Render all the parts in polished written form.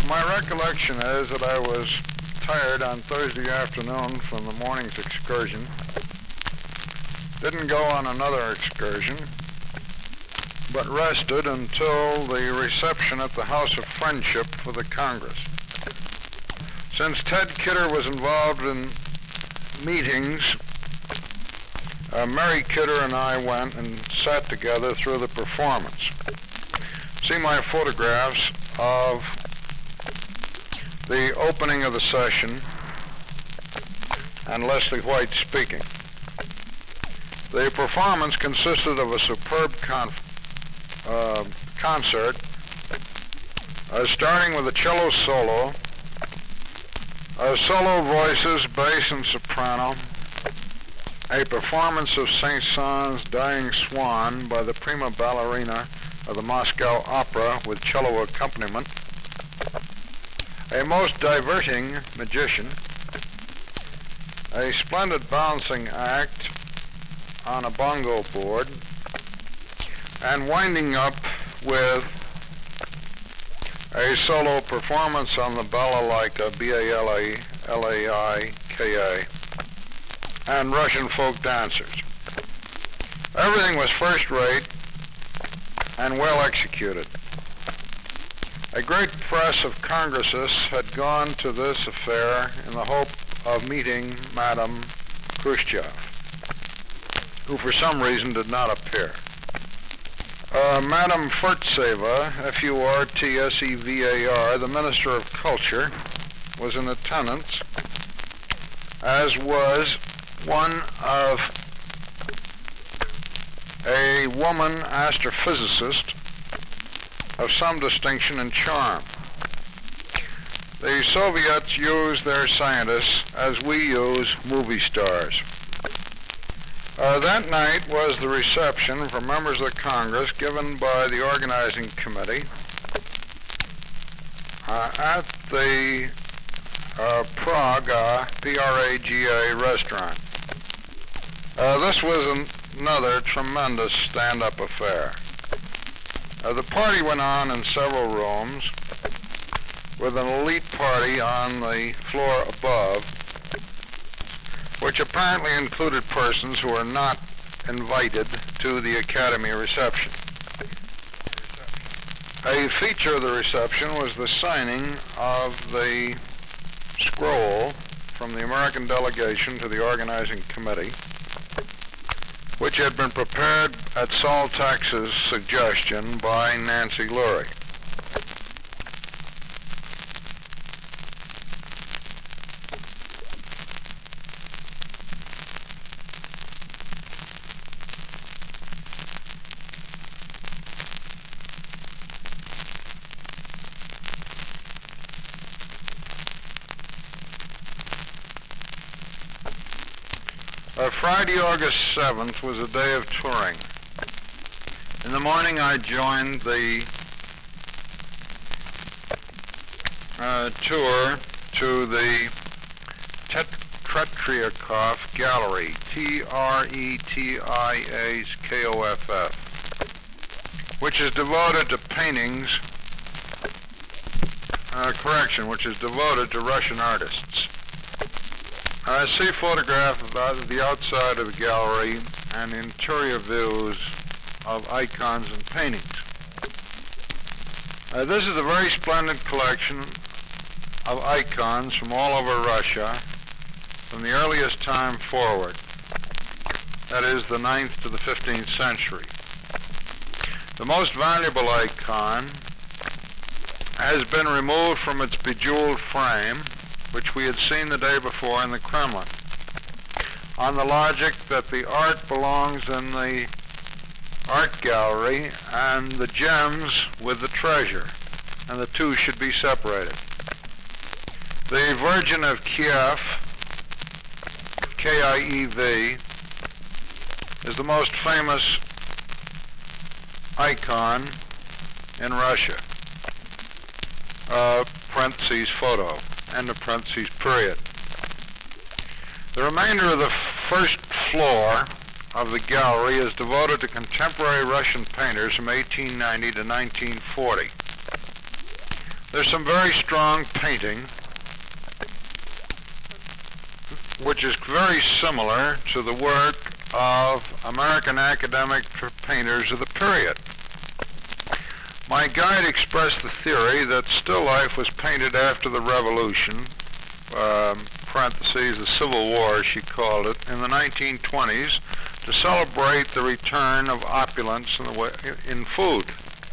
My recollection is that I was tired on Thursday afternoon from the morning's excursion. Didn't go on another excursion, but rested until the reception at the House of Friendship for the Congress. Since Ted Kidder was involved in meetings, Mary Kidder and I went and sat together through the performance. See my photographs of the opening of the session and Leslie White speaking. The performance consisted of a superb concert, starting with a cello solo, solo voices, bass and soprano, a performance of Saint-Saëns' Dying Swan by the prima ballerina of the Moscow Opera with cello accompaniment, a most diverting magician, a splendid bouncing act on a bongo board, and winding up with a solo performance on the balalaika, B-A-L-A-L-A-I-K-A, and Russian folk dancers. Everything was first-rate and well executed. A great press of Congressists had gone to this affair in the hope of meeting Madame Khrushchev, who for some reason did not appear. Madame Furtseva, F-U-R-T-S-E-V-A-R, the Minister of Culture, was in attendance, as was one of a woman astrophysicist of some distinction and charm. The Soviets use their scientists as we use movie stars. That night was the reception for members of the Congress given by the organizing committee at the Praga, P-R-A-G-A restaurant. This was another tremendous stand-up affair. The party went on in several rooms with an elite party on the floor above, which apparently included persons who were not invited to the Academy reception. A feature of the reception was the signing of the scroll from the American delegation to the organizing committee, which had been prepared at Saul Tax's suggestion by Nancy Lurie. Friday, August 7th was a day of touring. In the morning I joined the tour to the Tretyakov Gallery, T-R-E-T-I-A-K-O-F-F, which is devoted to paintings, which is devoted to Russian artists. I see photographs of the outside of the gallery and interior views of icons and paintings. This is a very splendid collection of icons from all over Russia from the earliest time forward, that is the 9th to the 15th century. The most valuable icon has been removed from its bejeweled frame, which we had seen the day before in the Kremlin, on the logic that the art belongs in the art gallery and the gems with the treasure, and the two should be separated. The Virgin of Kiev, K-I-E-V, is the most famous icon in Russia. Parentheses photo. End of parentheses, period. The remainder of the first floor of the gallery is devoted to contemporary Russian painters from 1890 to 1940. There's some very strong painting, which is very similar to the work of American academic painters of the period. My guide expressed the theory that still life was painted after the Revolution, parentheses, the Civil War, she called it, in the 1920s to celebrate the return of opulence in food.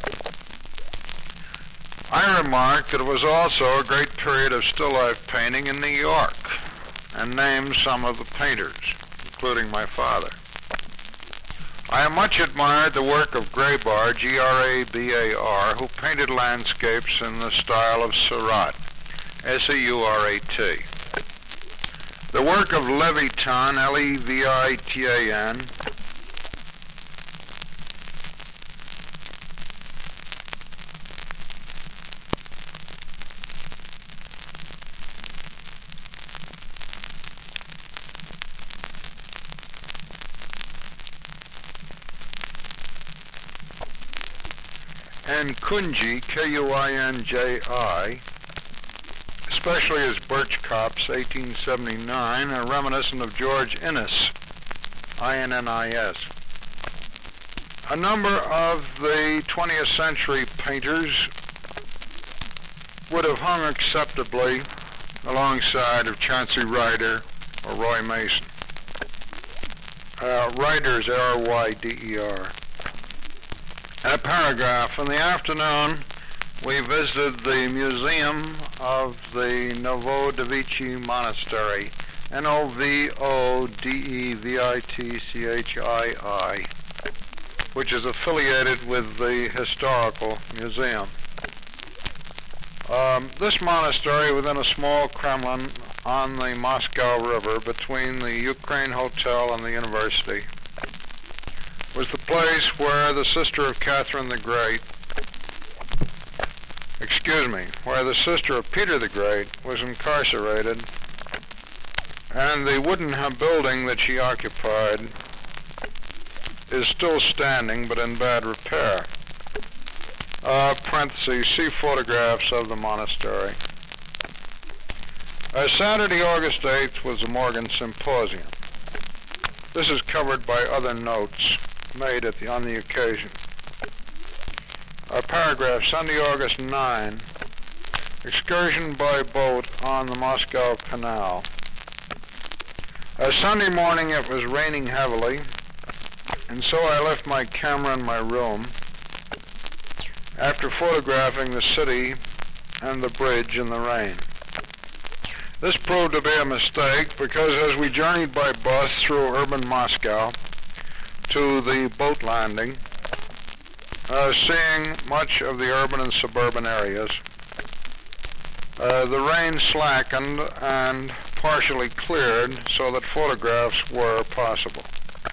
I remarked that it was also a great period of still life painting in New York, and named some of the painters, including my father. I have much admired the work of Grabar, G-R-A-B-A-R, who painted landscapes in the style of Seurat, S-E-U-R-A-T. The work of Levitan, L-E-V-I-T-A-N, and Kunji, K-U-I-N-J-I, especially his Birch Copse, 1879, are reminiscent of George Innis, I-N-N-I-S. A number of the 20th century painters would have hung acceptably alongside of Chauncey Ryder or Roy Mason. Ryder's R-Y-D-E-R. A paragraph. In the afternoon, we visited the Museum of the Novodevichy Monastery, N-O-V-O-D-E-V-I-T-C-H-I-I, which is affiliated with the Historical Museum. This monastery, within a small Kremlin on the Moscow River between the Ukraine Hotel and the university, was the place where the sister of Catherine the Great, where the sister of Peter the Great was incarcerated, and the wooden building that she occupied is still standing but in bad repair. Parentheses, see photographs of the monastery. Saturday, August 8th was the Morgan Symposium. This is covered by other notes made on the occasion. Paragraph, Sunday, August 9, excursion by boat on the Moscow Canal. Sunday morning it was raining heavily, and so I left my camera in my room after photographing the city and the bridge in the rain. This proved to be a mistake because as we journeyed by bus through urban Moscow to the boat landing, seeing much of the urban and suburban areas, the rain slackened and partially cleared so that photographs were possible.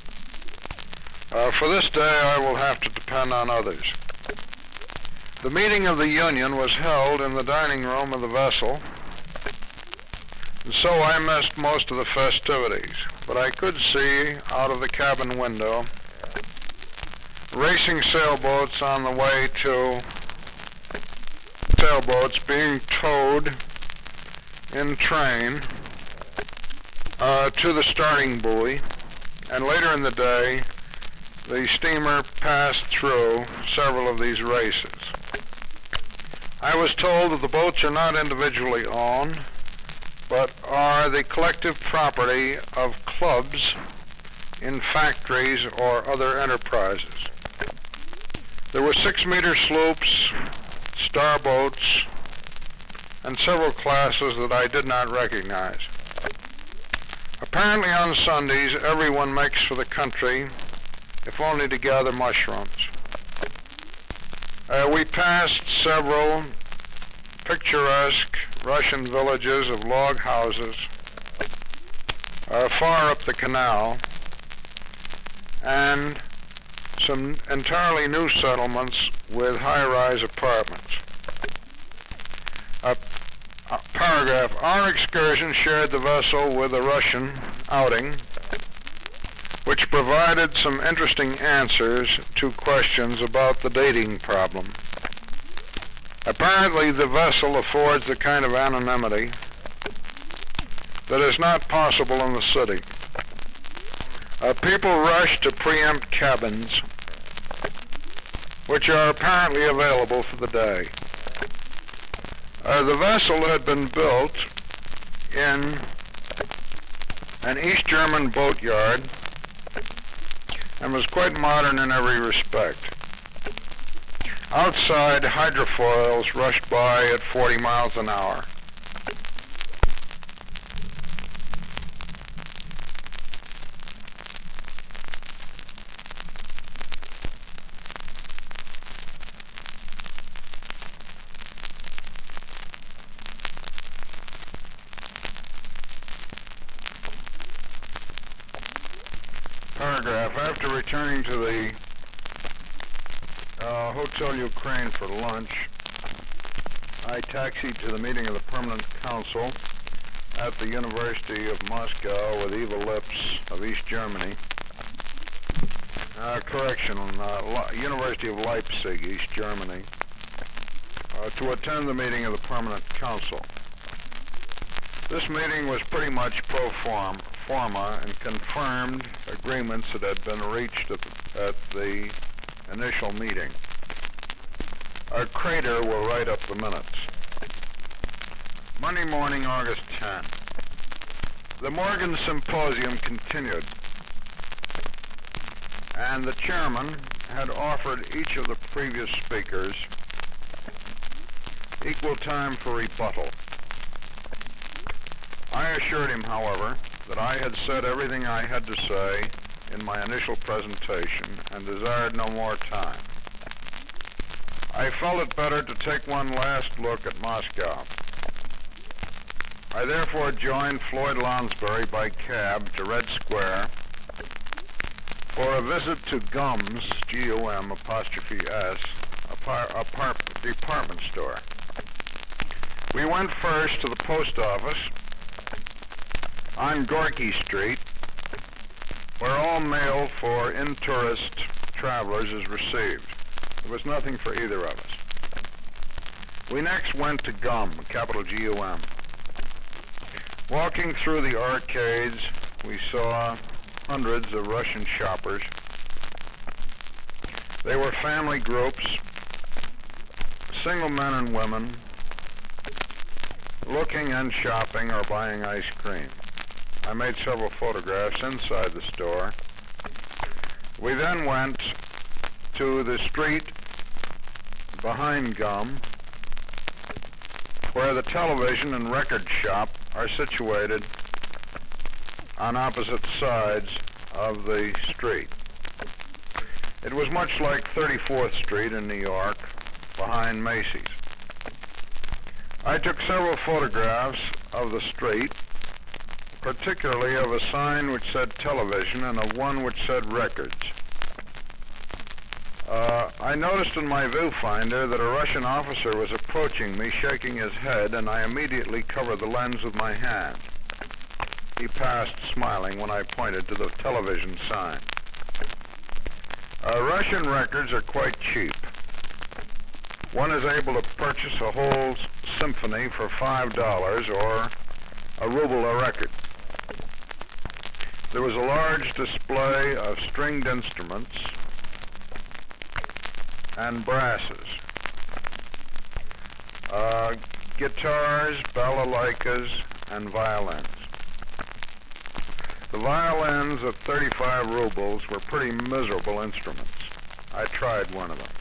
For this day I will have to depend on others. The meeting of the Union was held in the dining room of the vessel, and so I missed most of the festivities, but I could see out of the cabin window racing sailboats on the way to sailboats being towed in train to the starting buoy, and later in the day the steamer passed through several of these races. I was told that the boats are not individually owned, but are the collective property of clubs in factories or other enterprises. There were 6-meter sloops, starboats, and several classes that I did not recognize. Apparently on Sundays, everyone makes for the country, if only to gather mushrooms. We passed several picturesque Russian villages of log houses far up the canal, and some entirely new settlements with high-rise apartments. Paragraph, our excursion shared the vessel with a Russian outing, which provided some interesting answers to questions about the dating problem. Apparently, the vessel affords the kind of anonymity that is not possible in the city. People rush to preempt cabins, which are apparently available for the day. The vessel had been built in an East German boatyard and was quite modern in every respect. Outside, hydrofoils rushed by at 40 miles an hour. Paragraph. After returning to the Hotel Ukraine for lunch, I taxied to the meeting of the Permanent Council at the University of Moscow with Eva Lips of East Germany. University of Leipzig, East Germany, to attend the meeting of the Permanent Council. This meeting was pretty much pro forma and confirmed agreements that had been reached at the initial meeting. Our Crater will write up the minutes. Monday morning, August 10. The Morgan Symposium continued, and the chairman had offered each of the previous speakers equal time for rebuttal. I assured him, however, that I had said everything I had to say in my initial presentation and desired no more time. I felt it better to take one last look at Moscow. I therefore joined Floyd Lonsbury by cab to Red Square for a visit to Gum's, G-U-M'-S, department store. We went first to the post office on Gorky Street, where all mail for in-tourist travelers is received. There was nothing for either of us. We next went to Gum, capital G-U-M. Walking through the arcades, we saw hundreds of Russian shoppers. They were family groups, single men and women, looking and shopping or buying ice cream. I made several photographs inside the store. We then went to the street behind Gum, where the television and record shop are situated on opposite sides of the street. It was much like 34th Street in New York, behind Macy's. I took several photographs of the street, particularly of a sign which said television and of one which said records. I noticed in my viewfinder that a Russian officer was approaching me, shaking his head, and I immediately covered the lens with my hand. He passed, smiling, when I pointed to the television sign. Russian records are quite cheap. One is able to purchase a whole symphony for $5 or a ruble a record. There was a large display of stringed instruments and brasses, guitars, balalaikas, and violins. The violins at 35 rubles were pretty miserable instruments. I tried one of them.